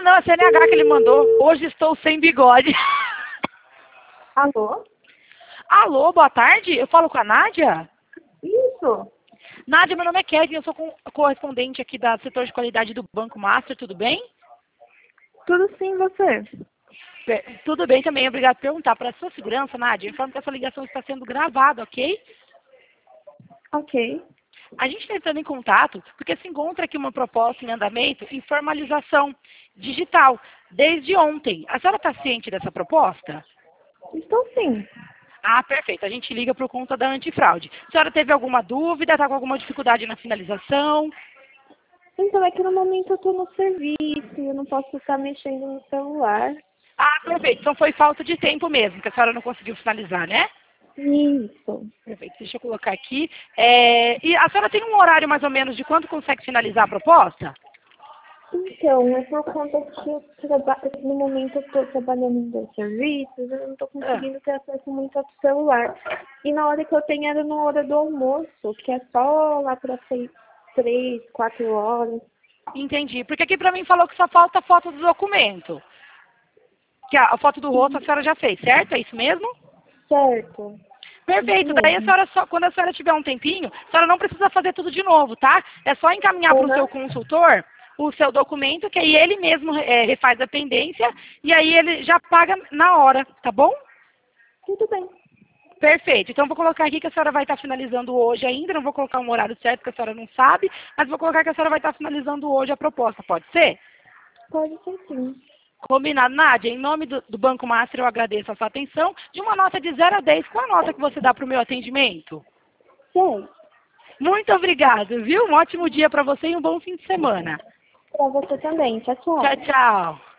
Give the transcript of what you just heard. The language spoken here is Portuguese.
não, a CNH que ele mandou. Hoje estou sem bigode. Alô? Alô, boa tarde. Eu falo com a Nádia? Isso. Nádia, meu nome é Kevin, eu sou correspondente aqui da setor de qualidade do Banco Master, tudo bem? Tudo sim, você? Tudo bem também, obrigado por perguntar. Para a sua segurança, Nádia, informo que essa ligação está sendo gravada, ok? Ok. A gente está entrando em contato porque se encontra aqui uma proposta em andamento em formalização digital, desde ontem. A senhora está ciente dessa proposta? Estou sim. Ah, perfeito. A gente liga por conta da antifraude. A senhora teve alguma dúvida? Está com alguma dificuldade na finalização? Então, é que no momento eu estou no serviço, eu não posso estar mexendo no celular. Ah, perfeito. Então foi falta de tempo mesmo, que a senhora não conseguiu finalizar, né? Isso. Perfeito. Deixa eu colocar aqui. E a senhora tem um horário mais ou menos de quando consegue finalizar a proposta? Então, é por conta que no momento eu estou trabalhando em dois serviços, eu não estou conseguindo ter acesso muito ao celular. E na hora que eu tenho era na hora do almoço, que é só lá para 3, 4 horas. Entendi. Porque aqui pra mim falou que só falta a foto do documento. Que a foto do rosto a senhora já fez, certo? É isso mesmo? Certo. Perfeito. Isso Daí a mesmo. senhora quando a senhora tiver um tempinho, a senhora não precisa fazer tudo de novo, tá? É só encaminhar para o seu consultor o seu documento, que aí ele mesmo refaz a pendência e aí ele já paga na hora, tá bom? Tudo bem. Perfeito. Então, vou colocar aqui que a senhora vai estar finalizando hoje ainda. Não vou colocar um horário certo, que a senhora não sabe, mas vou colocar que a senhora vai estar finalizando hoje a proposta. Pode ser? Pode ser sim. Combinado. Nádia, em nome do Banco Master, eu agradeço a sua atenção. De uma nota de 0 a 10, qual a nota que você dá para o meu atendimento? Sei. Muito obrigado, viu? Um ótimo dia para você e um bom fim de semana. Para você também. Tchau, tchau. Tchau, tchau.